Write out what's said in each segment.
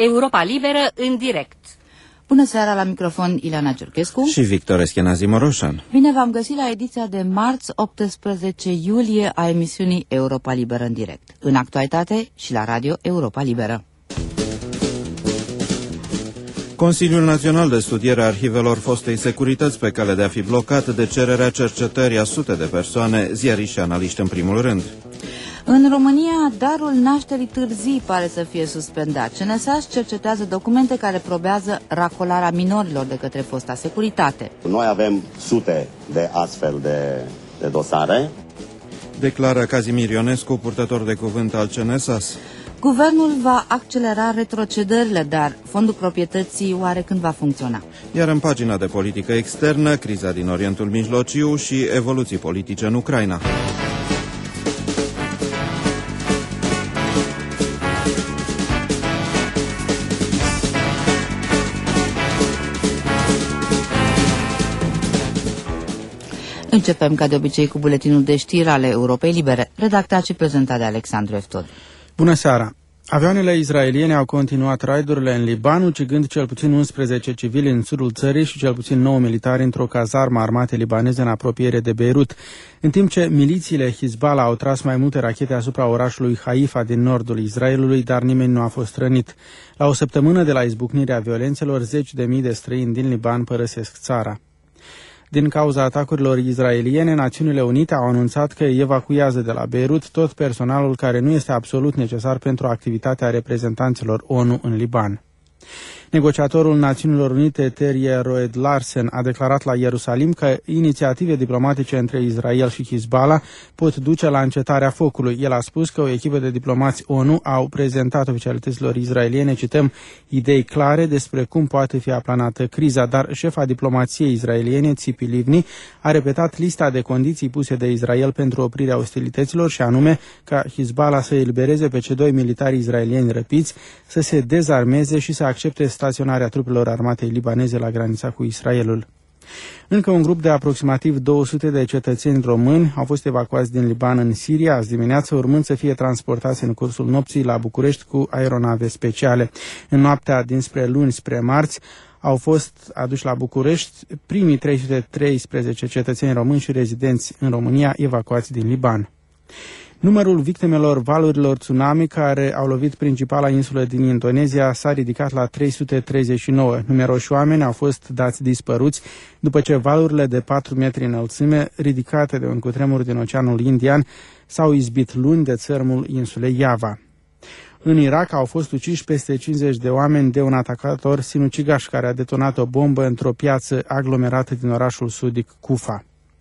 Europa Liberă în direct. Bună seara, la microfon Ileana Ciurchescu și Victor Eschenazimoroșan. Bine v-am găsit la ediția de marți 18 iulie a emisiunii Europa Liberă în direct, în actualitate și la Radio Europa Liberă. Consiliul Național de Studiere a Arhivelor Fostei Securități pe cale de a fi blocat de cererea cercetării a sute de persoane, ziariști și analiști în primul rând. În România, darul nașterii târzii pare să fie suspendat. CNSAS cercetează documente care probează racolarea minorilor de către fosta securitate. Noi avem sute de astfel de dosare. Declară Kazimir Ionescu, purtător de cuvânt al CNSAS. Guvernul va accelera retrocedările, dar fondul proprietății oare când va funcționa? Iar în pagina de politică externă, criza din Orientul Mijlociu și evoluții politice în Ucraina. Începem ca de obicei cu buletinul de știri ale Europei Libere, redactat și prezentat de Alexandru Eftod. Bună seara! Avioanele israeliene au continuat raidurile în Liban, ucigând cel puțin 11 civili în sudul țării și cel puțin 9 militari într-o cazarmă armate libaneze în apropiere de Beirut, în timp ce milițiile Hizballah au tras mai multe rachete asupra orașului Haifa din nordul Israelului, dar nimeni nu a fost rănit. La o săptămână de la izbucnirea violențelor, 10.000 de străini din Liban părăsesc țara. Din cauza atacurilor israeliene, Națiunile Unite au anunțat că evacuează de la Beirut tot personalul care nu este absolut necesar pentru activitatea reprezentanților ONU în Liban. Negociatorul Națiunilor Unite, Terje Roed Larsen, a declarat la Ierusalim că inițiative diplomatice între Israel și Hizballah pot duce la încetarea focului. El a spus că o echipă de diplomați ONU au prezentat oficialităților israeliene, cităm, idei clare despre cum poate fi aplanată criza, dar șefa diplomației israeliene, Tzipi Livni, a repetat lista de condiții puse de Israel pentru oprirea ostilităților și anume ca Hizballah să elibereze pe cei 2 militari israelieni răpiți, să se dezarmeze și să accepte staționarea trupelor armatei libaneze la granița cu Israelul. Încă un grup de aproximativ 200 de cetățeni români au fost evacuați din Liban în Siria azi dimineață, urmând să fie transportați în cursul nopții la București cu aeronave speciale. În noaptea dinspre luni spre marți au fost aduși la București primii 313 cetățeni români și rezidenți în România evacuați din Liban. Numărul victimelor valurilor tsunami care au lovit principala insulă din Indonezia s-a ridicat la 339. Numeroși oameni au fost dați dispăruți după ce valurile de 4 metri înălțime, ridicate de un cutremur din Oceanul Indian, s-au izbit luni de țărmul insulei Java. În Irak au fost uciși peste 50 de oameni de un atacator sinucigaș care a detonat o bombă într-o piață aglomerată din orașul sudic Cufa.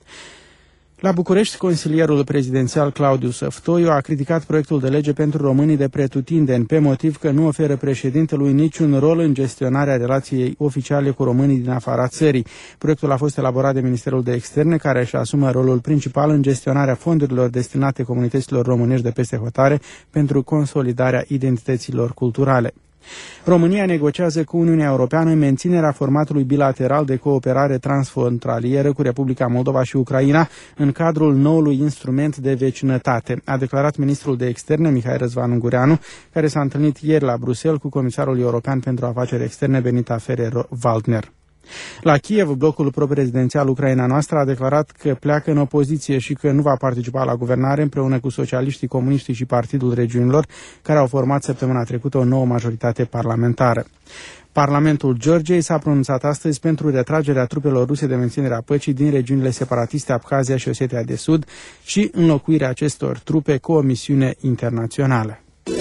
La București, consilierul prezidențial Claudiu Săftoiu a criticat proiectul de lege pentru românii de pretutindeni pe motiv că nu oferă președintelui niciun rol în gestionarea relației oficiale cu românii din afara țării. Proiectul a fost elaborat de Ministerul de Externe, care își asumă rolul principal în gestionarea fondurilor destinate comunităților românești de peste hotare pentru consolidarea identităților culturale. România negociază cu Uniunea Europeană menținerea formatului bilateral de cooperare transfrontalieră cu Republica Moldova și Ucraina în cadrul noului instrument de vecinătate, a declarat ministrul de Externe Mihai Răzvan Ungureanu, care s-a întâlnit ieri la Bruxelles cu comisarul european pentru afaceri externe Benita Ferrero-Waldner. La Kiev, blocul pro-prezidențial Ucraina Noastră a declarat că pleacă în opoziție și că nu va participa la guvernare împreună cu socialiștii, comuniștii și Partidul Regiunilor, care au format săptămâna trecută o nouă majoritate parlamentară. Parlamentul Georgiei s-a pronunțat astăzi pentru retragerea trupelor ruse de menținere a păcii din regiunile separatiste Abkhazia și Osetia de Sud și înlocuirea acestor trupe cu o misiune internațională.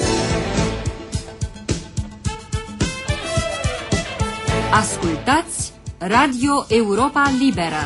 Ascultați Radio Europa Liberă.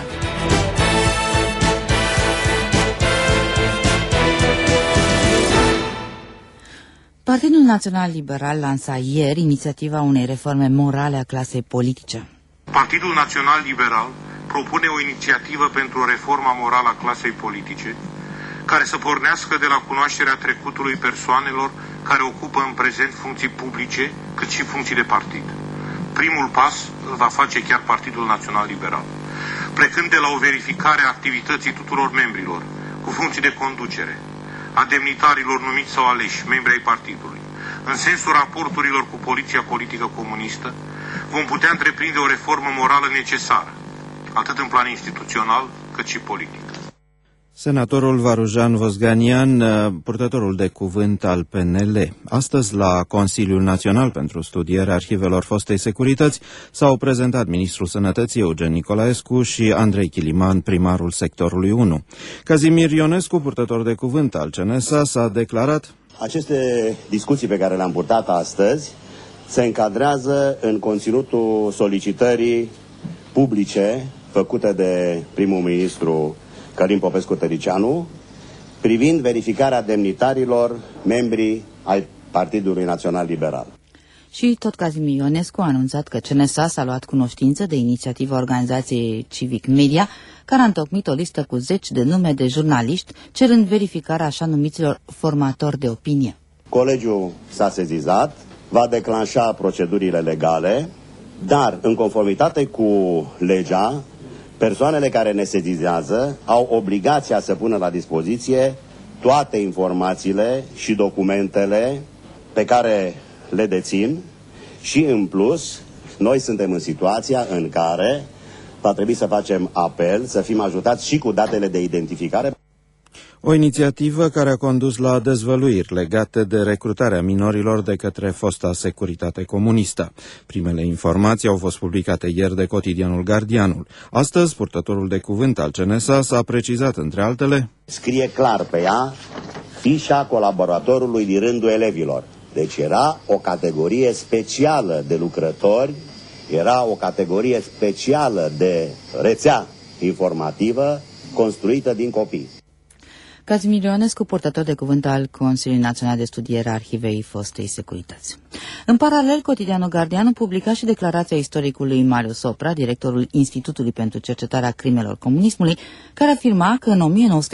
Partidul Național Liberal lansa ieri inițiativa unei reforme morale a clasei politice. Partidul Național Liberal propune o inițiativă pentru o reformă morală a clasei politice, care să pornească de la cunoașterea trecutului persoanelor care ocupă în prezent funcții publice, cât și funcții de partid. Primul pas îl va face chiar Partidul Național Liberal, plecând de la o verificare a activității tuturor membrilor cu funcții de conducere, a demnitarilor numiți sau aleși, membri ai partidului, în sensul raporturilor cu poliția politică comunistă, vom putea întreprinde o reformă morală necesară, atât în plan instituțional, cât și politic. Senatorul Varujan Vosganian, purtătorul de cuvânt al PNL. Astăzi, la Consiliul Național pentru Studierea Arhivelor Fostei Securități, s-au prezentat ministrul Sănătății Eugen Nicolaescu și Andrei Chiliman, primarul sectorului 1. Cazimir Ionescu, purtător de cuvânt al CNSA, s-a declarat: aceste discuții pe care le-am purtat astăzi se încadrează în conținutul solicitării publice făcute de primul ministru Călin Popescu-Tăricianu privind verificarea demnitarilor membri ai Partidului Național Liberal. Și tot Cazimir Ionescu a anunțat că CNSA s-a luat cunoștință de inițiativa organizației Civic Media, care a întocmit o listă cu 10 de nume de jurnaliști, cerând verificarea așa numiților formatori de opinie. Colegiul s-a sezizat, va declanșa procedurile legale, dar în conformitate cu legea, persoanele care ne sedizează au obligația să pună la dispoziție toate informațiile și documentele pe care le dețin și, în plus, noi suntem în situația în care va trebui să facem apel, să fim ajutați și cu datele de identificare. O inițiativă care a condus la dezvăluiri legate de recrutarea minorilor de către fosta securitate comunistă. Primele informații au fost publicate ieri de cotidianul Guardianul. Astăzi, purtătorul de cuvânt al CNSA s-a precizat, între altele: scrie clar pe ea fișa colaboratorului din rândul elevilor. Deci era o categorie specială de lucrători, era o categorie specială de rețea informativă construită din copii. Cazimir Ionescu, purtător de cuvânt al Consiliului Național de Studiere a Arhivei Fostei Securități. În paralel, cotidianul Guardianul publica și declarația istoricului Marius Opra, directorul Institutului pentru Cercetarea Crimelor Comunismului, care afirma că în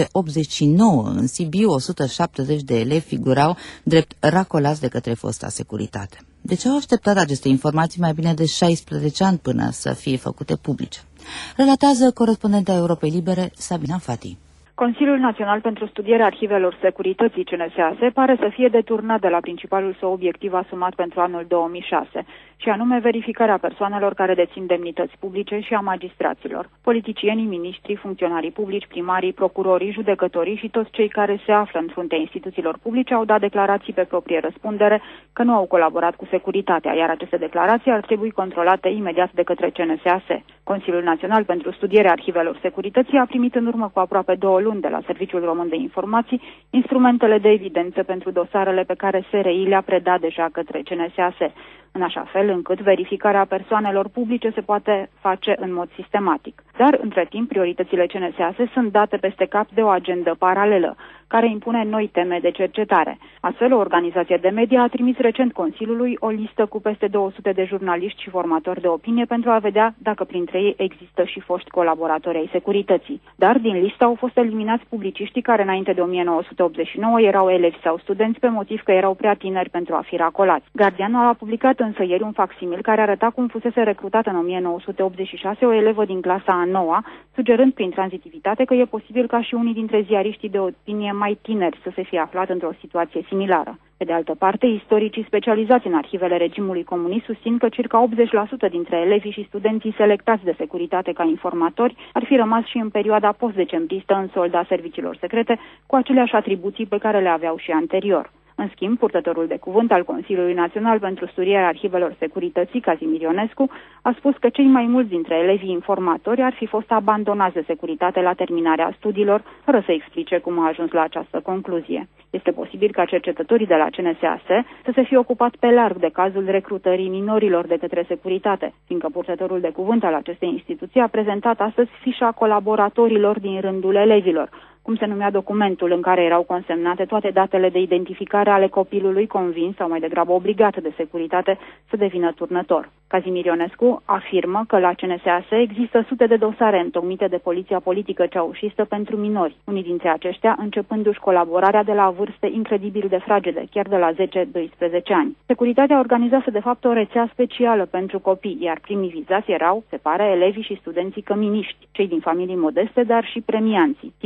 1989 în Sibiu 170 de elevi figurau drept racolați de către fosta securitate. Deci au așteptat aceste informații mai bine de 16 ani până să fie făcute publice. Relatează corespondenta Europei Libere, Sabina Fati. Consiliul Național pentru Studierea Arhivelor Securității, CNSA, pare să fie deturnat de la principalul său obiectiv asumat pentru anul 2006, și anume verificarea persoanelor care dețin demnități publice și a magistraților. Politicienii, miniștrii, funcționarii publici, primarii, procurorii, judecătorii și toți cei care se află în fruntea instituțiilor publice au dat declarații pe proprie răspundere că nu au colaborat cu securitatea, iar aceste declarații ar trebui controlate imediat de către CNSA. Consiliul Național pentru Studierea Arhivelor Securității a primit în urmă cu aproape 2 luni de la Serviciul Român de Informații instrumentele de evidență pentru dosarele pe care SRI le-a predat deja către CNSA, în așa fel încât verificarea persoanelor publice se poate face în mod sistematic. Dar, între timp, prioritățile CNSA sunt date peste cap de o agendă paralelă, care impune noi teme de cercetare. Astfel, o organizație de media a trimis recent Consiliului o listă cu peste 200 de jurnaliști și formatori de opinie pentru a vedea dacă printre ei există și foști colaboratori ai securității. Dar din listă au fost eliminați publiciștii care înainte de 1989 erau elevi sau studenți pe motiv că erau prea tineri pentru a fi racolați. Guardianul a publicat însă ieri un facsimil care arăta cum fusese recrutată în 1986 o elevă din clasa a 9-a, sugerând prin tranzitivitate că e posibil ca și unii dintre ziariștii de opinie mai tineri să se fie aflat într-o situație similară. Pe de altă parte, istoricii specializați în arhivele regimului comunist susțin că circa 80% dintre elevii și studenții selectați de securitate ca informatori ar fi rămas și în perioada post-decembristă în solda serviciilor secrete, cu aceleași atribuții pe care le aveau și anterior. În schimb, purtătorul de cuvânt al Consiliului Național pentru Studierea Arhivelor Securității, Cazimir Ionescu, a spus că cei mai mulți dintre elevii informatori ar fi fost abandonați de securitate la terminarea studiilor, fără să explice cum a ajuns la această concluzie. Este posibil ca cercetătorii de la CNSA să se fie ocupat pe larg de cazul recrutării minorilor de către securitate, fiindcă purtătorul de cuvânt al acestei instituții a prezentat astăzi fișa colaboratorilor din rândul elevilor, cum se numea documentul în care erau consemnate toate datele de identificare ale copilului convins sau mai degrabă obligat de securitate să devină turnător. Cazimir Ionescu afirmă că la CNSA există sute de dosare întocmite de poliția politică ceaușistă pentru minori, unii dintre aceștia începându-și colaborarea de la vârste incredibil de fragede, chiar de la 10-12 ani. Securitatea organizase de fapt o rețea specială pentru copii, iar primii vizați erau, se pare, elevii și studenții căminiști, cei din familii modeste, dar și premianții. Tinerii și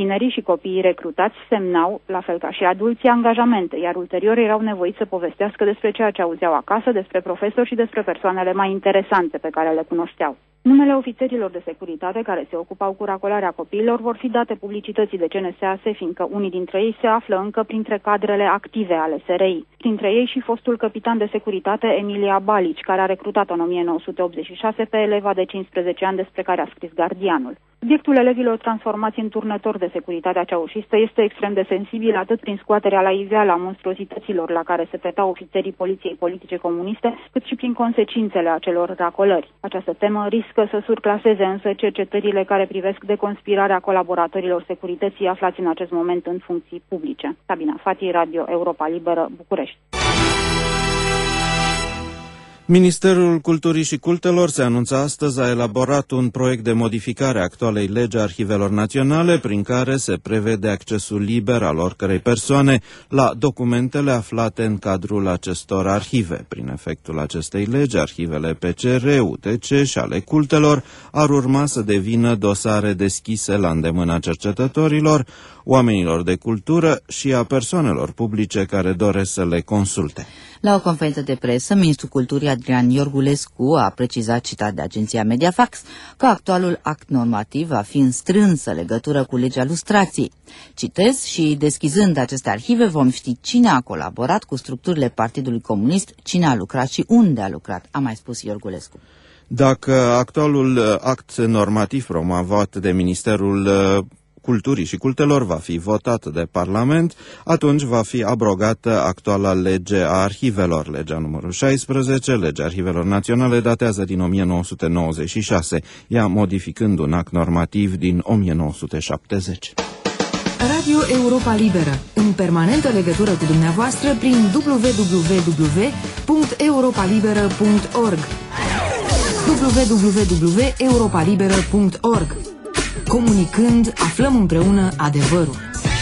copiii recrutați semnau, la fel ca și adulții, angajamente, iar ulterior erau nevoiți să povestească despre ceea ce auzeau acasă, despre profesori și despre persoanele mai interesante pe care le cunoșteau. Numele ofițerilor de securitate care se ocupau cu racolarea copiilor vor fi date publicității de CNSAS, fiindcă unii dintre ei se află încă printre cadrele active ale SRI. Printre ei și fostul capitan de securitate Emilia Balici, care a recrutat în 1986 pe eleva de 15 ani despre care a scris Gardianul. Subiectul elevilor transformați în turnători de securitatea ceaușistă este extrem de sensibil atât prin scoaterea la iveală a monstruozităților la care se pretau ofițerii poliției politice comuniste, cât și prin consecințele acelor racolări. Această temă riscă să surclaseze însă cercetările care privesc deconspirarea colaboratorilor securității aflați în acest moment în funcții publice. Sabina Fati, Radio Europa Liberă, București. Ministerul Culturii și Cultelor se anunță astăzi a elaborat un proiect de modificare a actualei legi a arhivelor naționale prin care se prevede accesul liber al oricărei persoane la documentele aflate în cadrul acestor arhive. Prin efectul acestei legi, arhivele PCR, UTC și ale cultelor ar urma să devină dosare deschise la îndemâna cercetătorilor, oamenilor de cultură și a persoanelor publice care doresc să le consulte. La o conferință de presă, ministrul culturii Adrian Iorgulescu a precizat, citat de agenția Mediafax, că actualul act normativ va fi în strânsă legătură cu legea lustrației. Citez: și deschizând aceste arhive vom ști cine a colaborat cu structurile Partidului Comunist, cine a lucrat și unde a lucrat, a mai spus Iorgulescu. Dacă actualul act normativ promovat de Ministerul Culturii și Cultelor va fi votat de Parlament, atunci va fi abrogată actuala lege a arhivelor. Legea numărul 16, legea arhivelor naționale, datează din 1996, ea modificând un act normativ din 1970. Radio Europa Liberă, în permanentă legătură cu dumneavoastră prin www.europalibera.org www.europalibera.org. Comunicând, aflăm împreună adevărul.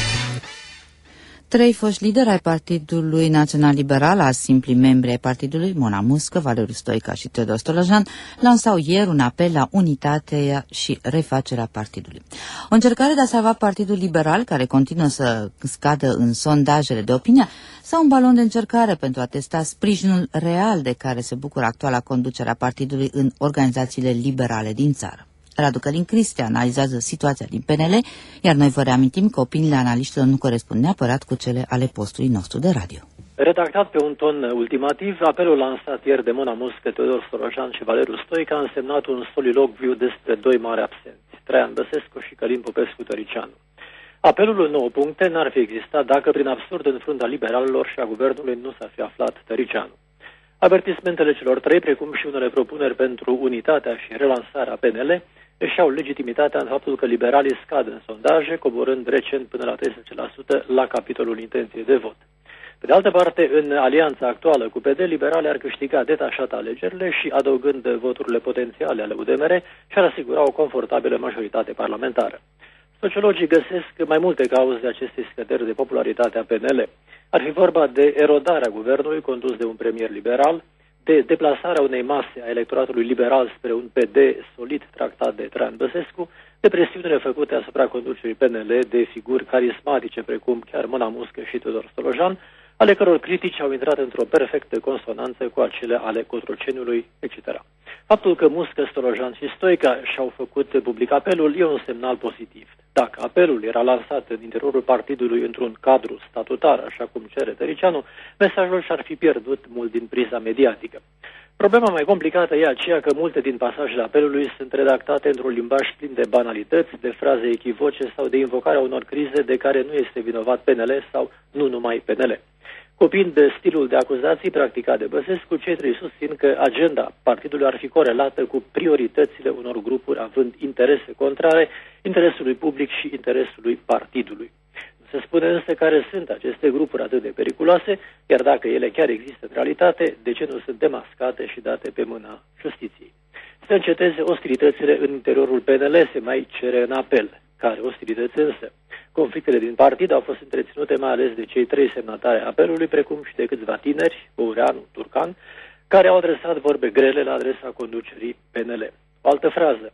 3 foști lideri ai Partidului Național Liberal, a simpli membri ai partidului, Mona Muscă, Valeriu Stoica și Teodor Stolojan, lansau ieri un apel la unitatea și refacerea partidului. O încercare de a salva Partidul Liberal, care continuă să scadă în sondajele de opinie, sau un balon de încercare pentru a testa sprijinul real de care se bucură actuala conducere a partidului în organizațiile liberale din țară. Radu Călin Cristea analizează situația din PNL, iar noi vă reamintim că opiniile analiștilor nu corespund neapărat cu cele ale postului nostru de radio. Redactat pe un ton ultimativ, apelul lansat ieri de Mona Muscă, Teodor Stolojan și Valeriu Stoica a însemnat un soliloquiu despre doi mari absenți, Traian Băsescu și Călin Popescu-Tăricianu. Apelul în 9 puncte n-ar fi existat dacă prin absurd în frunta liberalilor și a guvernului nu s-ar fi aflat Tăricianu. Avertismentele celor trei, precum și unele propuneri pentru unitatea și relansarea PNL, își au legitimitatea în faptul că liberalii scad în sondaje, coborând recent până la 13% la capitolul intenție de vot. Pe de altă parte, în alianța actuală cu PD, liberalii ar câștiga detașat alegerile și, adăugând voturile potențiale ale UDMR, și-ar asigura o confortabilă majoritate parlamentară. Sociologii găsesc mai multe cauze de acestei scăderi de popularitate a PNL. Ar fi vorba de erodarea guvernului condus de un premier liberal, de deplasarea unei mase a electoratului liberal spre un PD solid tractat de Traian Băsescu, de presiunile făcute asupra conducerii PNL de figuri carismatice precum chiar Mona Muscă și Teodor Stolojan, ale căror critici au intrat într-o perfectă consonanță cu acele ale Cotroceniului, etc. Faptul că Muscă, Stolojan și Stoica și-au făcut public apelul e un semnal pozitiv. Dacă apelul era lansat în interiorul partidului într-un cadru statutar, așa cum cere Tăricianu, mesajul și-ar fi pierdut mult din priza mediatică. Problema mai complicată e aceea că multe din pasajele apelului sunt redactate într-un limbaj plin de banalități, de fraze echivoce sau de invocarea unor crize de care nu este vinovat PNL sau nu numai PNL. Copiind de stilul de acuzații practicat de Băsescu, cei trei susțin că agenda partidului ar fi corelată cu prioritățile unor grupuri având interese contrare interesului public și interesului partidului. Se spune însă care sunt aceste grupuri atât de periculoase, iar dacă ele chiar există în realitate, de ce nu sunt demascate și date pe mâna justiției. Să înceteze ostilitățile în interiorul PNL se mai cere în apel. Care ostilități însă? Conflictele din partid au fost întreținute mai ales de cei trei semnatari apelului, precum și de câțiva tineri, Băureanu, Turcan, care au adresat vorbe grele la adresa conducerii PNL. O altă frază.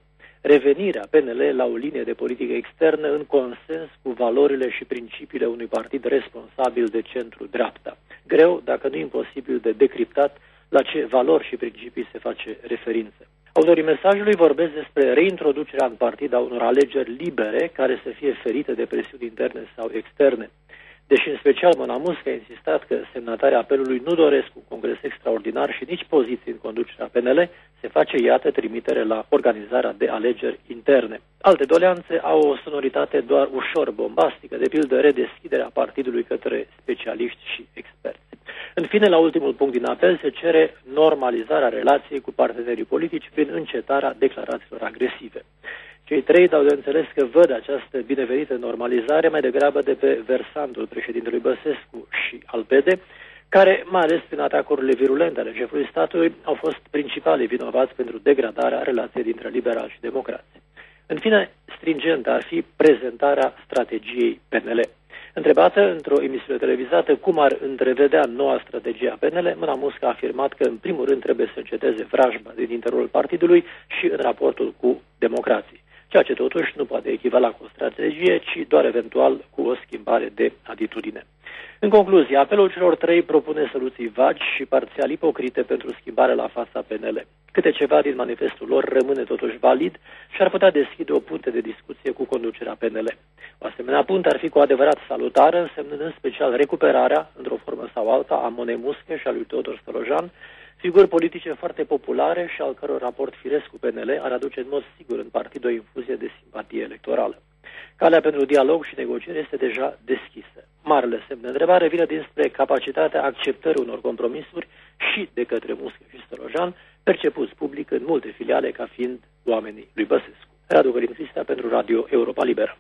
revenirea PNL la o linie de politică externă în consens cu valorile și principiile unui partid responsabil de centru-dreapta. Greu, dacă nu imposibil de decriptat, la ce valori și principii se face referință. Autorii mesajului vorbesc despre reintroducerea în partid a unor alegeri libere care să fie ferite de presiuni interne sau externe. Deși în special Mona Musca a insistat că semnatarii apelului nu doresc un congres extraordinar și nici poziții în conducerea PNL, se face, iată, trimitere la organizarea de alegeri interne. Alte doleanțe au o sonoritate doar ușor bombastică, de pildă redeschiderea partidului către specialiști și experți. În fine, la ultimul punct din apel se cere normalizarea relației cu partenerii politici prin încetarea declarațiilor agresive. Cei trei dau de înțeles că văd această binevenită normalizare mai degrabă de pe versantul președintelui Băsescu și al PD, care, mai ales prin atacurile virulente ale șefului statului, au fost principalii vinovați pentru degradarea relației dintre liberali și democrați. În fine, stringentă ar fi prezentarea strategiei PNL. Întrebată într-o emisiune televizată cum ar întrevedea noua strategie a PNL, Mona Musca a afirmat că în primul rând trebuie să înceteze vrajba din interiorul partidului și în raportul cu democrații, ceea ce totuși nu poate echivala cu o strategie, ci doar eventual cu o schimbare de atitudine. În concluzie, apelul celor trei propune soluții vagi și parțial ipocrite pentru schimbare la fața PNL. Câte ceva din manifestul lor rămâne totuși valid și ar putea deschide o punte de discuție cu conducerea PNL. O asemenea punte ar fi cu adevărat salutară, însemnând în special recuperarea, într-o formă sau alta, a Monei Musche și a lui Teodor Stolojan, figuri politice foarte populare și al căror raport firesc cu PNL ar aduce în mod sigur în partid o infuzie de simpatie electorală. Calea pentru dialog și negociere este deja deschisă. Marele semn de întrebare vine dinspre capacitatea acceptării unor compromisuri și de către Musche și Stolojan, percepuți public în multe filiale ca fiind oamenii lui Băsescu. Radu Călin Cristea pentru Radio Europa Liberă.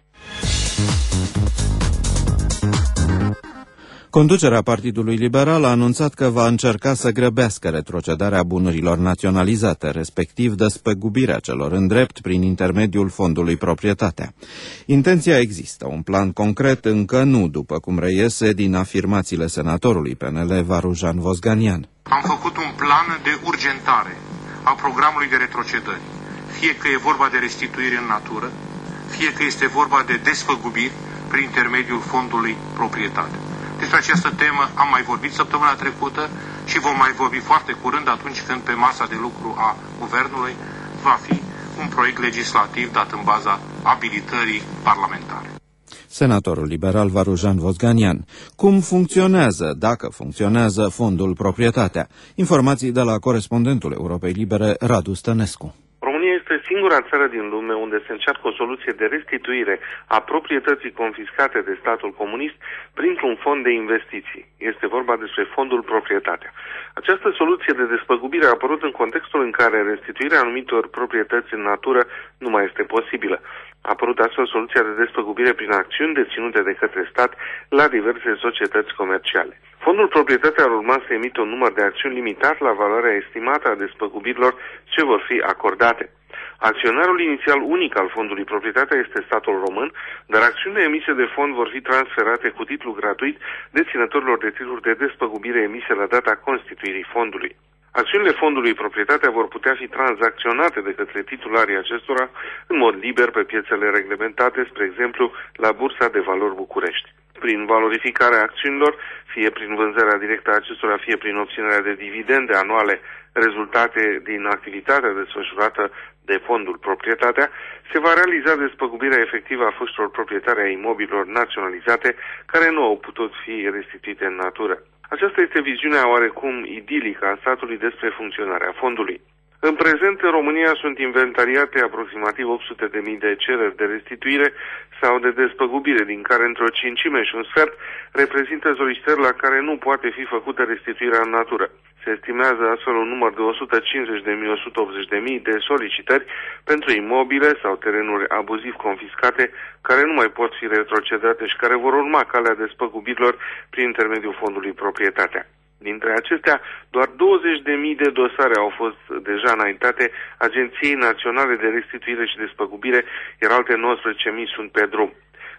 Conducerea Partidului Liberal a anunțat că va încerca să grăbească retrocedarea bunurilor naționalizate, respectiv despăgubirea celor în drept prin intermediul fondului Proprietatea. Intenția există, un plan concret încă nu, după cum reiese din afirmațiile senatorului PNL Varujan Vosganian. Am făcut un plan de urgentare a programului de retrocedări, fie că e vorba de restituire în natură, fie că este vorba de desfăgubiri prin intermediul fondului Proprietate. Despre această temă am mai vorbit săptămâna trecută și vom mai vorbi foarte curând atunci când pe masa de lucru a Guvernului va fi un proiect legislativ dat în baza abilitării parlamentare. Senatorul liberal Varujan Vosganian. Cum funcționează, dacă funcționează, fondul Proprietatea? Informații de la corespondentul Europei Libere, Radu Stănescu. România este singura țară din lume unde se încearcă o soluție de restituire a proprietății confiscate de statul comunist printr-un fond de investiții. Este vorba despre fondul Proprietatea. Această soluție de despăgubire a apărut în contextul în care restituirea anumitor proprietăți în natură nu mai este posibilă. A apărut astfel soluția de despăgubire prin acțiuni deținute de către stat la diverse societăți comerciale. Fondul Proprietatea ar urma să emită un număr de acțiuni limitat la valoarea estimată a despăgubirilor ce vor fi acordate. Acționarul inițial unic al fondului Proprietatea este statul român, dar acțiunile emise de fond vor fi transferate cu titlu gratuit deținătorilor de titluri de despăgubire emise la data constituirii fondului. Acțiunile fondului Proprietatea vor putea fi tranzacționate de către titularii acestora în mod liber pe piețele reglementate, spre exemplu la Bursa de Valori București. Prin valorificarea acțiunilor, fie prin vânzarea directă a acestora, fie prin obținerea de dividende anuale rezultate din activitatea desfășurată de fondul Proprietatea, se va realiza despăgubirea efectivă a foștilor proprietari ai imobililor naționalizate care nu au putut fi restituite în natură. Aceasta este viziunea oarecum idilică a statului despre funcționarea fondului. În prezent, în România sunt inventariate aproximativ 800.000 de cereri de restituire sau de despăgubire, din care într-o cincime și un sfert reprezintă solicitări la care nu poate fi făcută restituirea în natură. Se estimează astfel un număr de 150.000-180.000 de solicitări pentru imobile sau terenuri abuziv confiscate care nu mai pot fi retrocedate și care vor urma calea despăgubirilor prin intermediul fondului Proprietatea. Dintre acestea, doar 20.000 de dosare au fost deja înaintate Agenției Naționale de Restituire și Despăgubire, iar alte 19.000 sunt pe drum.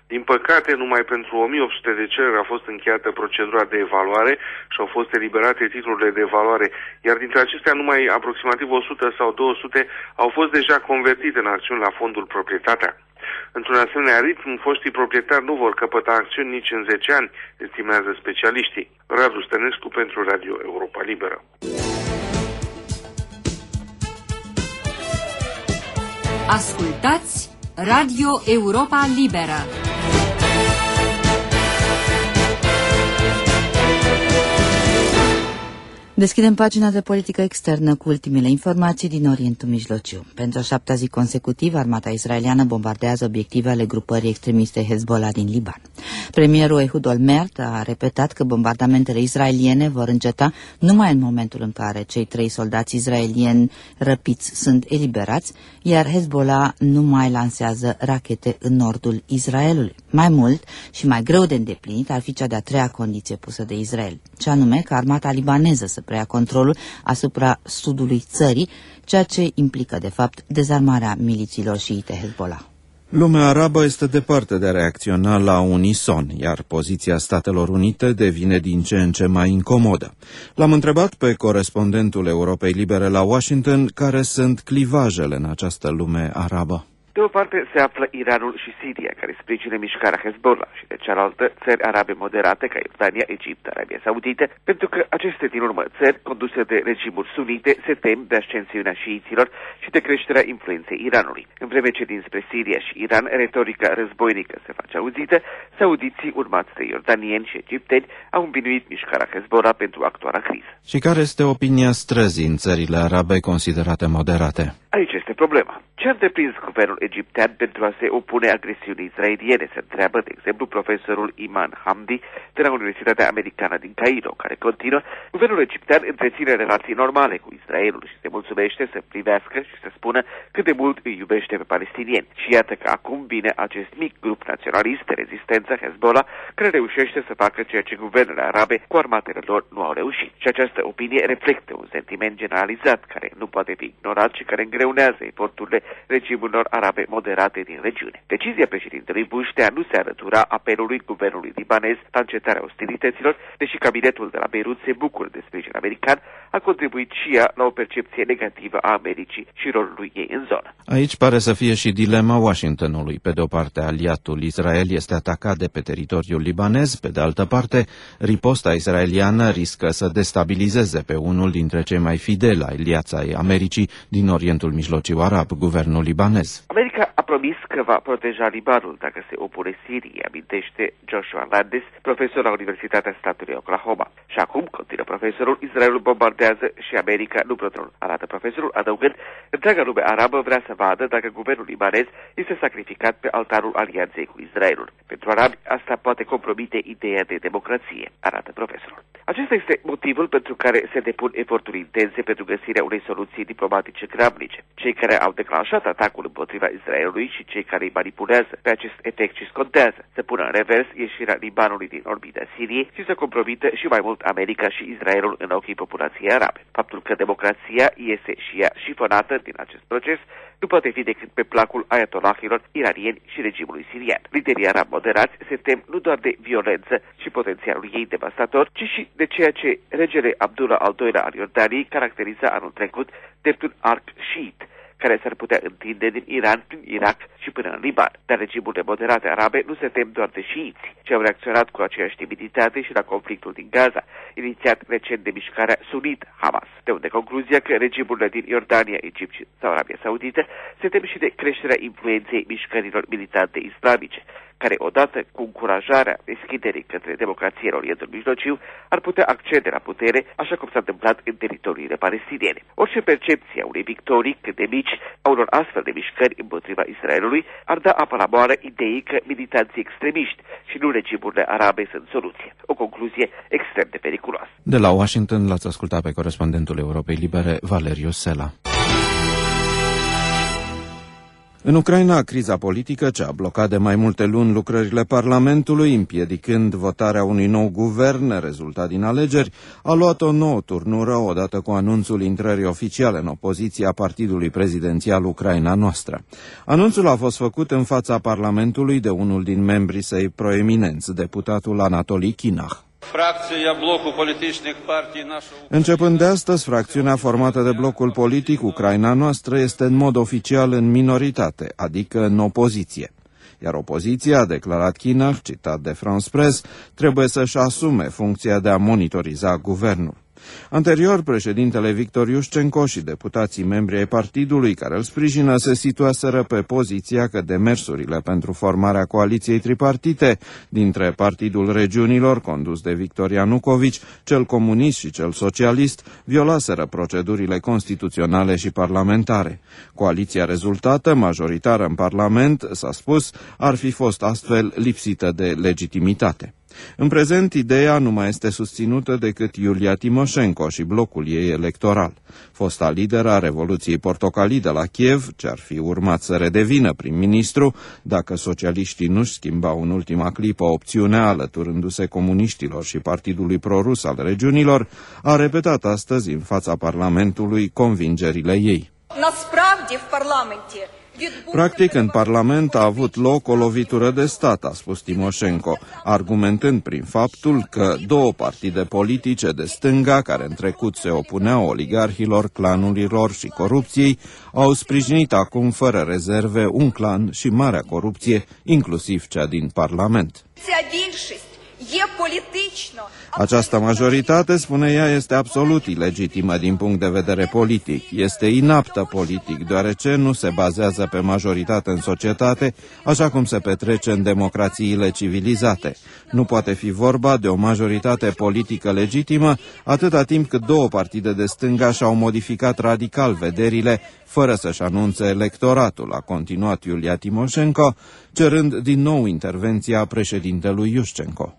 Din păcate, numai pentru 1800 de cereri a fost încheiată procedura de evaluare și au fost eliberate titlurile de evaluare, iar dintre acestea numai aproximativ 100 sau 200 au fost deja convertite în acțiuni la fondul Proprietatea. Într-un asemenea ritm, foștii proprietari nu vor căpăta acțiuni nici în 10 ani, estimează specialiștii. Radu Stănescu pentru Radio Europa Liberă. Ascultați Radio Europa Liberă. Deschidem pagina de politică externă cu ultimele informații din Orientul Mijlociu. Pentru a 7-a zi consecutivă, armata israeliană bombardează obiective ale grupării extremiste Hezbollah din Liban. Premierul Ehud Olmert a repetat că bombardamentele israeliene vor înceta numai în momentul în care cei 3 soldați israelieni răpiți sunt eliberați, iar Hezbollah nu mai lansează rachete în nordul Israelului. Mai mult și mai greu de îndeplinit ar fi cea de-a 3-a condiție pusă de Israel, ce anume ca armata libaneză să preia controlul asupra sudului țării, ceea ce implică, de fapt, dezarmarea milițiilor șiite Hezbollah. Lumea arabă este departe de a reacționa la unison, iar poziția Statelor Unite devine din ce în ce mai incomodă. L-am întrebat pe corespondentul Europei Libere la Washington care sunt clivajele în această lume arabă. De o parte se află Iranul și Siria, care sprijină mișcarea Hezbollah, și de cealaltă țări arabe moderate ca Iordania, Egipt, Arabia Saudită, pentru că aceste din urmă țări, conduse de regimuri sunite, se tem de ascensiunea șiiților și de creșterea influenței Iranului. În vreme ce dinspre Siria și Iran retorica războinică se face auzită, saudiții, urmați de iordanieni și egipteni, au învinuit mișcarea Hezbollah pentru actuala criză. Și care este opinia străzii în țările arabe considerate moderate? Aici este problema. Ce a întreprins guvernul egiptean pentru a se opune agresiunii israeliene, se întreabă, de exemplu, profesorul Iman Hamdi de la Universitatea Americană din Cairo, care continuă: guvernul egiptean întreține relații normale cu Israelul și se mulțumește să privească și să spună cât de mult îi iubește pe palestinieni. Și iată că acum vine acest mic grup naționalist de rezistență, Hezbollah, care reușește să facă ceea ce guvernele arabe cu armatele lor nu au reușit. Și această opinie reflectă un sentiment generalizat care nu poate fi ignorat și care îngreunează eforturile regimurilor arabe moderate din regiune. Decizia președintelui Bush de a nu se alătura apelului guvernului libanez la încetarea ostilităților, deși cabinetul de la Beirut se bucură de sprijin american, a contribuit și ea la o percepție negativă a Americii și rolului ei în zonă. Aici pare să fie și dilema Washingtonului. Pe de o parte, aliatul Israel este atacat de pe teritoriul libanez, pe de altă parte, riposta israeliană riscă să destabilizeze pe unul dintre cei mai fideli aliați ai Americii din Orientul Mijlociu arab, guvernul libanez. America a promis că va proteja Libanul dacă se opune Siriei, amintește Joshua Landis, profesor la Universitatea statului Oklahoma. Și acum, continuă profesorul, Israelul bombardează și America nu protejă. Arată profesorul, adăugând: întreaga lume arabă vrea să vadă dacă guvernul libanez este sacrificat pe altarul alianței cu Israelul. Pentru arabi, asta poate compromite ideea de democrație, arată profesorul. Acesta este motivul pentru care se depun eforturi intense pentru găsirea unei soluții diplomatice grabnice. Cei care au declanșat atacul împotriva Israelului și cei care îi manipulează pe acest efect și scontează să pună în revers ieșirea Libanului din orbita Siriei și să compromită și mai mult America și Israelul în ochii populației arabe. Faptul că democrația iese și ea șifonată din acest proces nu poate fi decât pe placul ayatollahilor iranieni și regimului sirian. Liderii arabi moderați se tem nu doar de violență și potențialul ei devastator, ci și de ceea ce regele Abdullah al II-lea al Iordaniei caracteriza anul trecut drept un arc șiit, care s-ar putea întinde din Iran prin Irak și până în Liban. Dar regimurile moderate arabe nu se tem doar de șiiți, ci au reacționat cu aceeași timiditate și la conflictul din Gaza, inițiat recent de mișcarea sunită Hamas. De unde concluzia că regimurile din Iordania, Egipt sau Arabia Saudită se tem și de creșterea influenței mișcărilor militante islamice, care, odată cu încurajarea deschiderii către democrație în Orientul Mijlociu, ar putea accede la putere, așa cum s-a întâmplat în teritoriile palestiniene. Orice percepție a unei victorii, cât de mici, a unor astfel de mișcări împotriva Israelului, ar da apă la moară ideii că militanții extremiști și nu regimurile arabe sunt soluție. O concluzie extrem de periculoasă. De la Washington l-ați ascultat pe corespondentul Europei Libere, Valeriu Sela. În Ucraina, criza politică, ce a blocat de mai multe luni lucrările Parlamentului, împiedicând votarea unui nou guvern rezultat din alegeri, a luat o nouă turnură odată cu anunțul intrării oficiale în opoziție a partidului prezidențial Ucraina Noastră. Anunțul a fost făcut în fața Parlamentului de unul din membrii săi proeminenți, deputatul Anatolii Kinach. Începând de astăzi, fracțiunea formată de blocul politic Ucraina Noastră este în mod oficial în minoritate, adică în opoziție. Iar opoziția, a declarat Kinach, citat de France Press, trebuie să-și asume funcția de a monitoriza guvernul. Anterior, președintele Victor Iușcenco și deputații membri ai partidului care îl sprijină se situaseră pe poziția că demersurile pentru formarea coaliției tripartite dintre Partidul Regiunilor, condus de Victor Ianucovici, cel comunist și cel socialist, violaseră procedurile constituționale și parlamentare. Coaliția rezultată, majoritară în Parlament, s-a spus, ar fi fost astfel lipsită de legitimitate. În prezent, ideea nu mai este susținută decât Iulia Timoșenko și blocul ei electoral. Fosta lideră a Revoluției Portocalii de la Kiev, ce ar fi urmat să redevină prim-ministru, dacă socialiștii nu-și schimbau în ultima clipă opțiunea alăturându-se comuniștilor și partidului prorus al regiunilor, a repetat astăzi în fața Parlamentului convingerile ei. Practic, în Parlament a avut loc o lovitură de stat, a spus Timoșenko, argumentând prin faptul că două partide politice de stânga, care în trecut se opuneau oligarhilor, clanurilor și corupției, au sprijinit acum fără rezerve un clan și marea corupție, inclusiv cea din Parlament. Această majoritate, spune ea, este absolut ilegitimă din punct de vedere politic. Este inaptă politic, deoarece nu se bazează pe majoritate în societate, așa cum se petrece în democrațiile civilizate. Nu poate fi vorba de o majoritate politică legitimă atâta timp cât două partide de stânga și-au modificat radical vederile, fără să-și anunțe electoratul, a continuat Iulia Timoșenko, cerând din nou intervenția președintelui Iușcenco.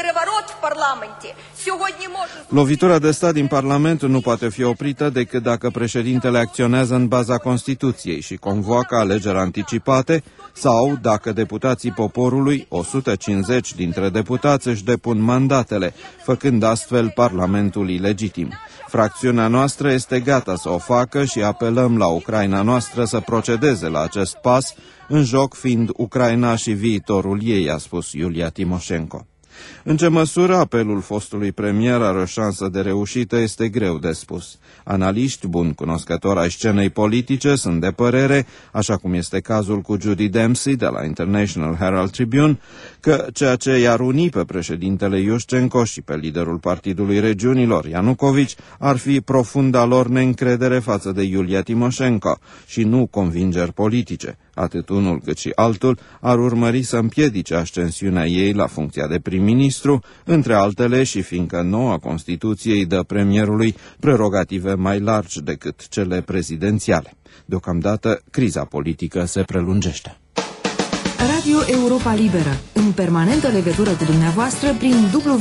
Lovitura de stat din Parlament nu poate fi oprită decât dacă președintele acționează în baza Constituției și convoacă alegeri anticipate sau dacă deputații poporului, 150 dintre deputați, își depun mandatele, făcând astfel Parlamentul ilegitim. Fracțiunea noastră este gata să o facă și apelăm la Ucraina Noastră să procedeze la acest pas, în joc fiind Ucraina și viitorul ei, a spus Iulia Timoșenko. În ce măsură apelul fostului premier are o șansă de reușită este greu de spus. Analiști buni cunoscători ai scenei politice sunt de părere, așa cum este cazul cu Judy Dempsey de la International Herald Tribune, că ceea ce i-ar uni pe președintele Iușcenco și pe liderul Partidului Regiunilor, Ianucovici, ar fi profunda lor neîncredere față de Iulia Timoșenko și nu convingeri politice. Atât unul cât și altul ar urmări să împiedice ascensiunea ei la funcția de prim-ministru, între altele și fiindcă noua Constituție îi dă premierului prerogative mai largi decât cele prezidențiale. Deocamdată, criza politică se prelungește. Radio Europa Liberă, în permanentă legătură cu dumneavoastră prin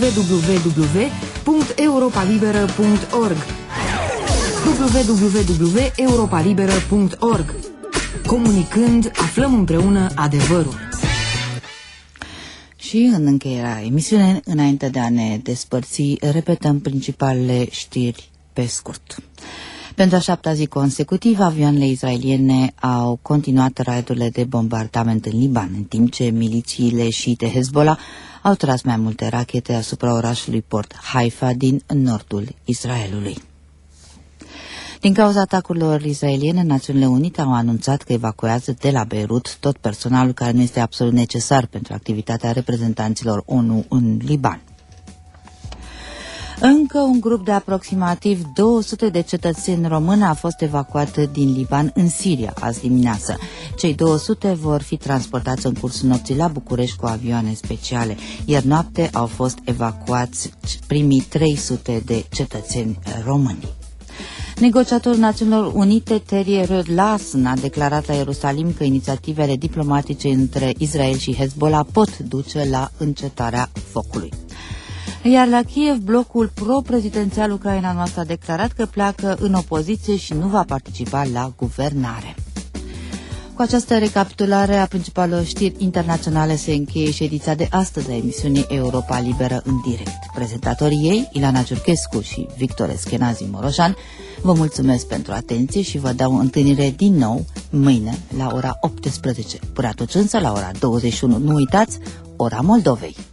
www.europalibera.org www.europalibera.org. Comunicând, aflăm împreună adevărul. Și în încheierea emisiunii, înainte de a ne despărți, repetăm principalele știri pe scurt. Pentru a șaptea zi consecutivă, avioanele israeliene au continuat raidurile de bombardament în Liban, în timp ce milițiile șiite Hezbollah au tras mai multe rachete asupra orașului Port Haifa din nordul Israelului. Din cauza atacurilor israeliene, Națiunile Unite au anunțat că evacuează de la Beirut tot personalul care nu este absolut necesar pentru activitatea reprezentanților ONU în Liban. Încă un grup de aproximativ 200 de cetățeni români a fost evacuat din Liban în Siria azi dimineață. Cei 200 vor fi transportați în cursul nopții la București cu avioane speciale, iar noapte au fost evacuați primii 300 de cetățeni români. Negociatorul Națiunilor Unite, Terry Reid Lawson, a declarat la Ierusalim că inițiativele diplomatice între Israel și Hezbollah pot duce la încetarea focului. Iar la Kiev, blocul pro-prezidențial Ucraina Noastră a declarat că pleacă în opoziție și nu va participa la guvernare. Cu această recapitulare a principalelor știri internaționale se încheie și ediția de astăzi a emisiunii Europa Liberă în direct. Prezentatorii ei, Ilana Ciurchescu și Victor Eschenazi Moroșan, vă mulțumesc pentru atenție și vă dau întâlnire din nou mâine la ora 18. Până atunci însă, la ora 21, nu uitați, ora Moldovei.